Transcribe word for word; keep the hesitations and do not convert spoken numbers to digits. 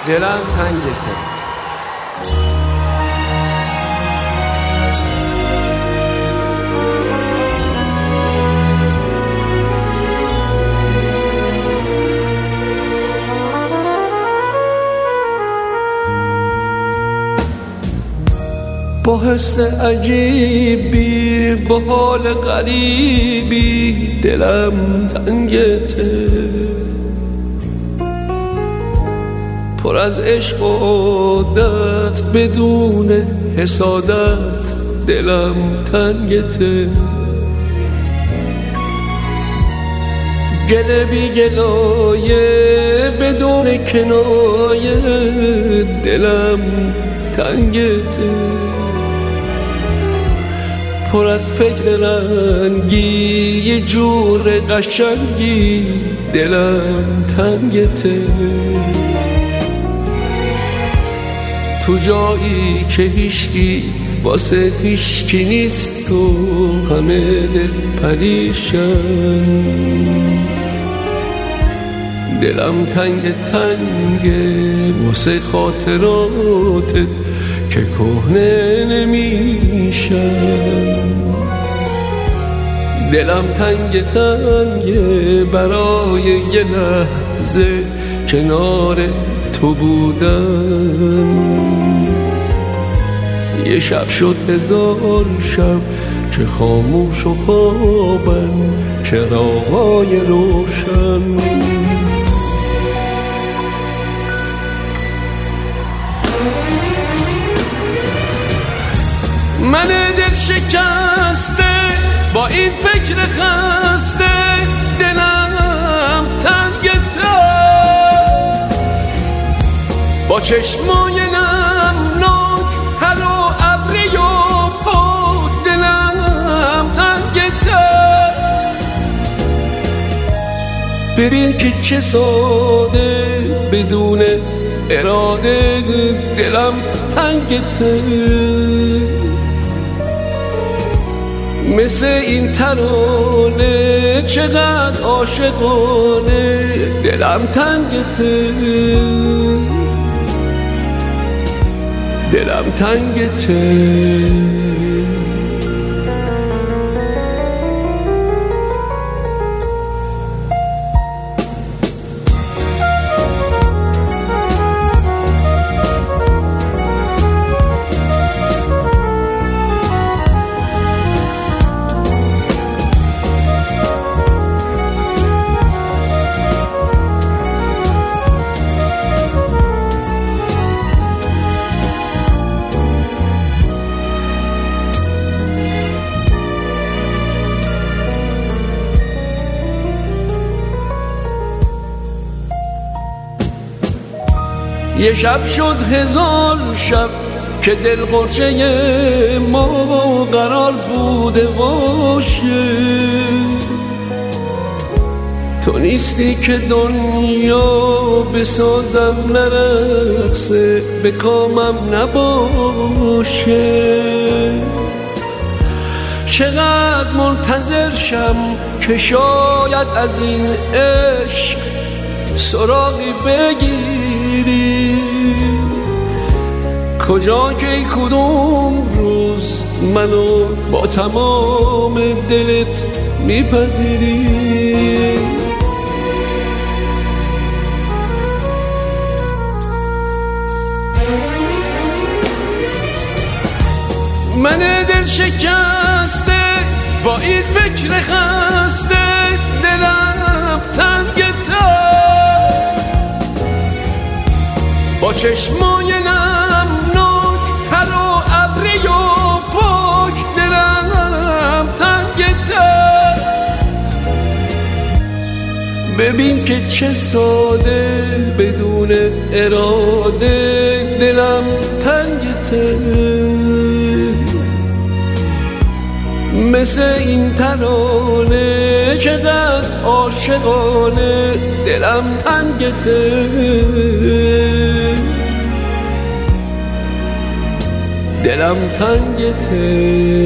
دلم تنگته. با حس عجیبی، با حال غریبی دلم تنگته، پر از عشق و عادت بدون حسادت دلم تنگته. گله بی گلایه بدون کنایه دلم تنگته، پر از فکر رنگی یه جور قشنگی دلم تنگته. تو جایی که هیچکی واسه هیچکی نیست تو همه دل پریشان، دلم تنگ تنگه واسه خاطراتت که کهنه نمیشن. دلم تنگ تنگه برای یه لحظه کنار تو بودن. یه شب شد هزار شب که خاموش و خوابن چراغای روشن. من دل شکسته با این فکر خسته دلم تنگته، با چشمای نمناک تر و ابری و پاک دلم تنگته. ببین که چه ساده بدون اراده دلم تنگته، مثل این ترانه چقدر عاشقانه دلم تنگته، دلم تنگته. یه شب شد هزار شب که دل قرچه ما قرار بوده باشه. تو نیستی که دنیا بسازم نرقصه به کامم نباشه. چقدر منتظر شم که شاید از این عشق سراغی بگیری. کجا که کدوم روز منو با تمام دلت میپذیری. من دل شکسته با این فکر خسته دلم تنگته، با چشمای نمناک تر و ابری و پاک دلم تنگته. ببین که چه ساده بدون اراده دلم تنگته، مثل این ترانه چقدر عاشقانه دلم تنگته، دلم تنگته.